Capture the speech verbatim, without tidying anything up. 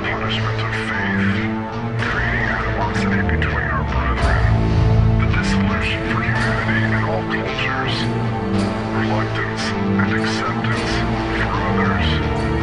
punishment of faith, creating animosity between our brethren, the dissolution for humanity in all cultures, reluctance and acceptance for others.